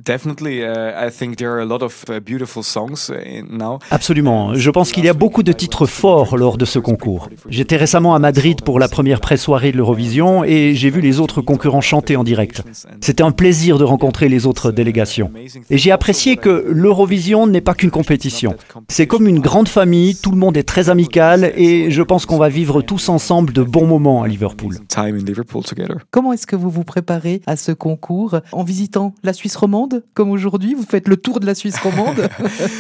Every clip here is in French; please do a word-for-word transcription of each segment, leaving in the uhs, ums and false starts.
Definitely, uh, I think there are a lot of uh, beautiful songs uh, now. Absolument. Je pense qu'il y a beaucoup de titres forts lors de ce concours. J'étais récemment à Madrid pour la première pré-soirée de l'Eurovision et j'ai vu les autres concurrents chanter en direct. C'était un plaisir de rencontrer les autres délégations. Et j'ai apprécié que l'Eurovision n'est pas qu'une compétition. C'est comme une grande famille, tout le monde est très amical et je pense qu'on va vivre tous ensemble de bons moments à Liverpool. Comment est-ce que vous vous préparez à ce concours? En visitant la Suisse romande, comme aujourd'hui? Vous faites le tour de la Suisse romande?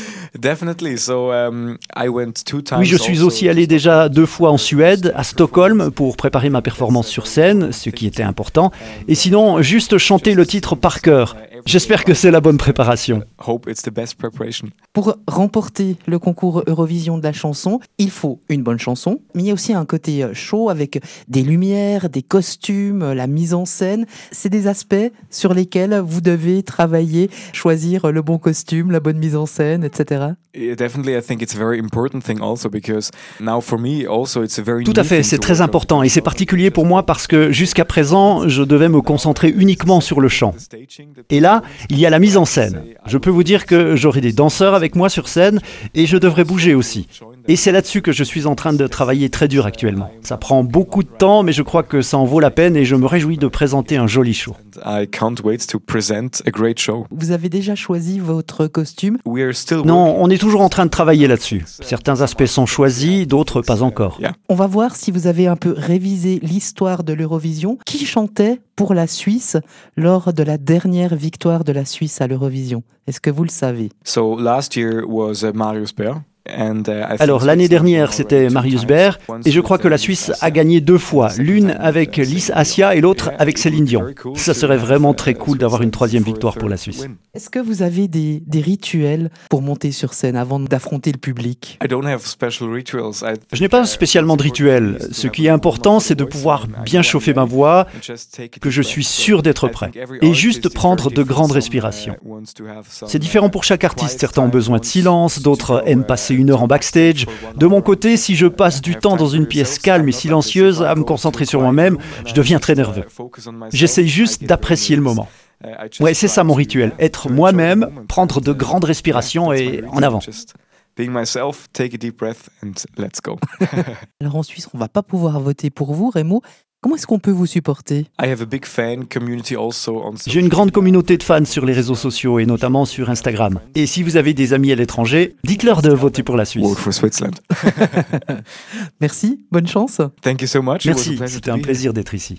Oui, je suis aussi allé déjà deux fois en Suède, à Stockholm, pour préparer ma performance sur scène, ce qui était important. Et sinon, juste chanter le titre par cœur. J'espère que c'est la bonne préparation. Pour remporter le concours Eurovision de la chanson, il faut une bonne chanson, mais il y a aussi un côté show avec des lumières, des costumes, la mise en scène. C'est des aspects sur lesquels vous devez travailler, choisir le bon costume, la bonne mise en scène, et cetera. Tout à fait, c'est très important et c'est particulier pour moi parce que jusqu'à présent, je devais me concentrer uniquement sur le chant. Et là, il y a la mise en scène. Je peux vous dire que j'aurai des danseurs avec moi sur scène et je devrais bouger aussi. Et c'est là-dessus que je suis en train de travailler très dur actuellement. Ça prend beaucoup de temps, mais je crois que ça en vaut la peine et je me réjouis de présenter un joli show. Vous avez déjà choisi votre costume? Non, on est toujours en train de travailler là-dessus. Certains aspects sont choisis, d'autres pas encore. On va voir si vous avez un peu révisé l'histoire de l'Eurovision. Qui chantait pour la Suisse lors de la dernière victoire de la Suisse à l'Eurovision? Est-ce que vous le savez? So last year was uh, Marius Bär. Alors l'année dernière c'était Marius Bär et je crois que la Suisse a gagné deux fois, l'une avec Lys Assia et l'autre avec Céline Dion. Ça serait vraiment très cool d'avoir une troisième victoire pour la Suisse. Est-ce que vous avez des, des rituels pour monter sur scène avant d'affronter le public? Je n'ai pas spécialement de rituel. Ce qui est important c'est de pouvoir bien chauffer ma voix, que je suis sûr d'être prêt et juste prendre de grandes respirations. C'est différent pour chaque artiste, certains ont besoin de silence, d'autres aiment passer une heure en backstage. De mon côté, si je passe du temps dans une pièce calme et silencieuse à me concentrer sur moi-même, je deviens très nerveux. J'essaye juste d'apprécier le moment. Ouais, c'est ça mon rituel, être moi-même, prendre de grandes respirations et en avant. Alors en Suisse, on ne va pas pouvoir voter pour vous, Remo. Comment est-ce qu'on peut vous supporter? J'ai une grande communauté de fans sur les réseaux sociaux et notamment sur Instagram. Et si vous avez des amis à l'étranger, dites-leur de voter pour la Suisse. Merci, bonne chance. Merci, c'était un plaisir d'être ici.